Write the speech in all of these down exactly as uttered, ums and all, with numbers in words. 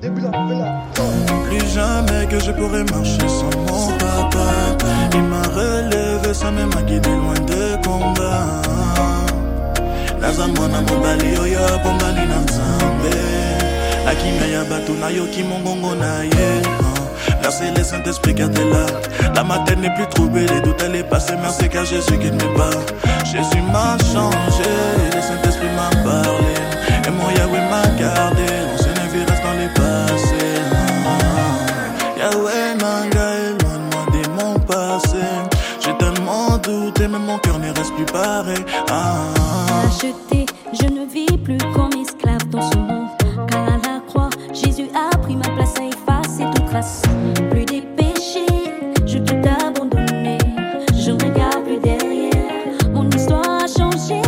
Plus jamais que je pourrais marcher sans mon papa. Il m'a relevé sans même guider loin de combat. Nazamwana mobali oyo bombali na nzambe. Akime ya batu na yo ki mongongo na ye. Merci le Saint-Esprit gardez-la. La matin n'est plus troublée, les doutes elle est passée. Merci qu'à Jésus qui ne me bat. Jésus m'a changé, le Saint-Esprit m'a parlé. Et mon Yahweh m'a gardé. L'ancienne vie reste dans les passés. Yahweh Nanga, éloigne-moi de mon passé. J'ai tellement douté, mais mon cœur ne reste plus pareil. Ah. Acheté, je ne vis plus comme esclave dans ce monde. Car à la croix, Jésus a pris ma place à effacer toute trace. Plus des péchés, je tout abandonné. Je ne regarde plus derrière, mon histoire a changé.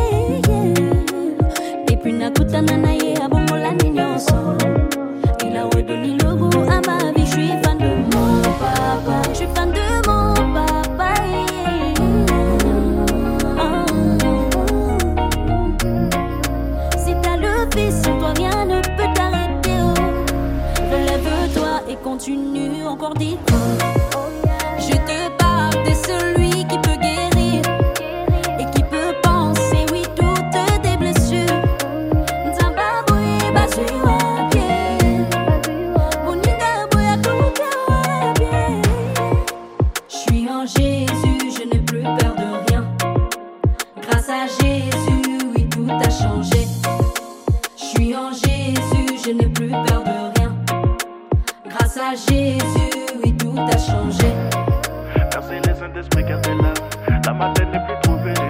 Et puis Nakuta Nanaye a bon la nignoso. Il a redonné le goût à ma vie. Je suis fan de mon papa, je suis fan de mon papa. Si t'as le fils sur toi, rien ne peut t'arrêter. Oh. Relève-toi et continue encore d'y croire. Je te parle de celui qui peut guérir et qui peut penser, oui, toutes tes blessures. Nzambaboué, basura, bien. Moninga, boya, kouka, bien. Je suis en Jésus, je n'ai plus peur de rien. Grâce à Jésus, oui, tout a changé. Je suis en Jésus, je n'ai plus peur de rien. Grâce à Jésus, oui, tout a changé. Merci les Saint-Esprit gardez-la. La matin n'est plus trouvée.